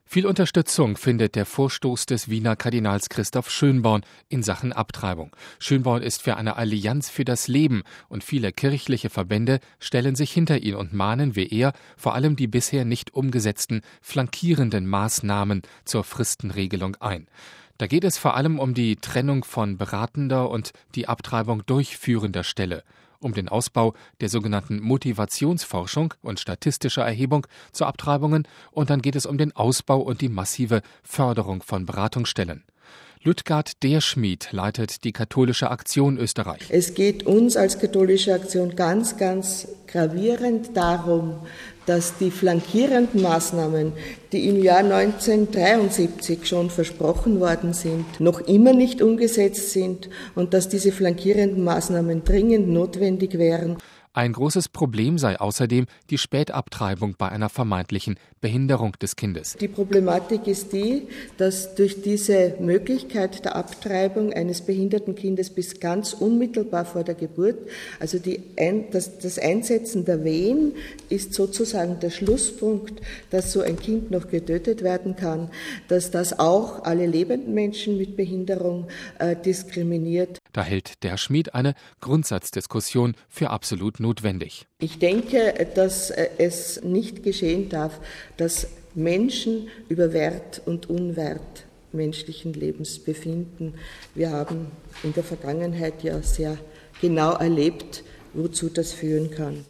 Viel Unterstützung findet der Vorstoß des Wiener Kardinals Christoph Schönborn in Sachen Abtreibung. Schönborn ist für eine Allianz für das Leben und viele kirchliche Verbände stellen sich hinter ihn und mahnen, wie er, vor allem die bisher nicht umgesetzten flankierenden Maßnahmen zur Fristenregelung ein. Da geht es vor allem um die Trennung von beratender und die Abtreibung durchführender Stelle, um den Ausbau der sogenannten Motivationsforschung und statistischer Erhebung zu Abtreibungen, und dann geht es um den Ausbau und die massive Förderung von Beratungsstellen. Lütgard Derschmied leitet die Katholische Aktion Österreich. Es geht uns als Katholische Aktion ganz, ganz gravierend darum, dass die flankierenden Maßnahmen, die im Jahr 1973 schon versprochen worden sind, noch immer nicht umgesetzt sind und dass diese flankierenden Maßnahmen dringend notwendig wären. Ein großes Problem sei außerdem die Spätabtreibung bei einer vermeintlichen Behinderung des Kindes. Die Problematik ist die, dass durch diese Möglichkeit der Abtreibung eines behinderten Kindes bis ganz unmittelbar vor der Geburt, also das Einsetzen der Wehen ist sozusagen der Schlusspunkt, dass so ein Kind noch getötet werden kann, dass das auch alle lebenden Menschen mit Behinderung diskriminiert. Da hält Derschmied eine Grundsatzdiskussion für absolut notwendig. Ich denke, dass es nicht geschehen darf, dass Menschen über Wert und Unwert menschlichen Lebens befinden. Wir haben in der Vergangenheit ja sehr genau erlebt, wozu das führen kann.